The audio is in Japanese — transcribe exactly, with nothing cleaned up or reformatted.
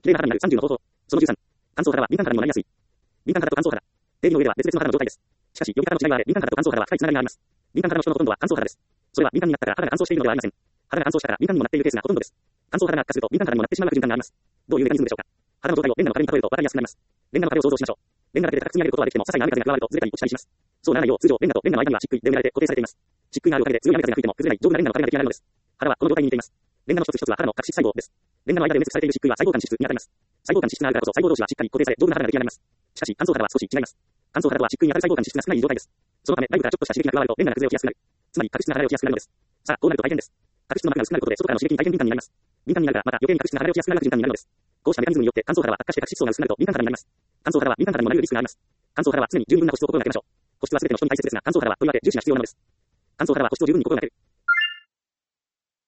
綺麗な肌になるさんじゅうの方法。そのじゅうさん。乾燥肌は敏感肌にもなりやすい。敏感肌と乾燥肌。定義の上では別々の肌の状態です。しかし、呼び方の違いはあれ、敏感肌と乾燥肌は深いつながりがあります。敏感肌の人のほとんどは乾燥肌です。それは敏感になったから肌が乾燥しているのではありません。肌が乾燥したから敏感にもなっているケースがほとんどです。乾燥肌が悪化すると敏感肌にもなってしまう悪循環があります。どういうメカニズムでしょうか。肌の状態をレンガの壁に例えると分かりやすくなります。レンガの壁を想像しましょう。レンガだけで高く積み上げることはできても、些細な雨風が加わるとずれたり落ちたりします。そうならないよう、通常、レンガとレンガの間には漆喰で埋められて固定されています。漆喰があるおかげで強い雨風が吹いても崩れない丈夫なレンガの壁が出来上がるのです。肌はこの状態に似ています。レンガの一つ一つは肌の角質細胞です。レンガの間で埋め尽くされている漆喰は細胞間脂質に当たります。細胞間脂質があるからこそ細胞同士はしっかり固定され丈夫な肌が出来上がります。しかし、乾燥肌は少し違います。乾燥肌とは漆喰に当たる細胞間脂質が少ない状態です。そのため、内部からちょっとした刺激が加わるとレンガが崩れ落ちやすくなる。つまり、角質が剥がれ落ちやすくなるのです。さあ、こうなると大変です。角質の膜が薄くなることで外からの刺激に大変敏感になります。敏感になるから、また余計に角質が剥がれ落ちやすくなる循環になるのです。こうしたメカニズムによって乾燥肌は悪化して角質層が薄くなると敏感肌になります。乾燥肌は敏感肌にもなるリスクがあります。乾燥肌は常に十分な保湿を心がけましょう。保湿は全ての人に大切ですが、乾燥肌はとりわけ重視が必要なのです。乾燥肌は保湿を十分に心がける。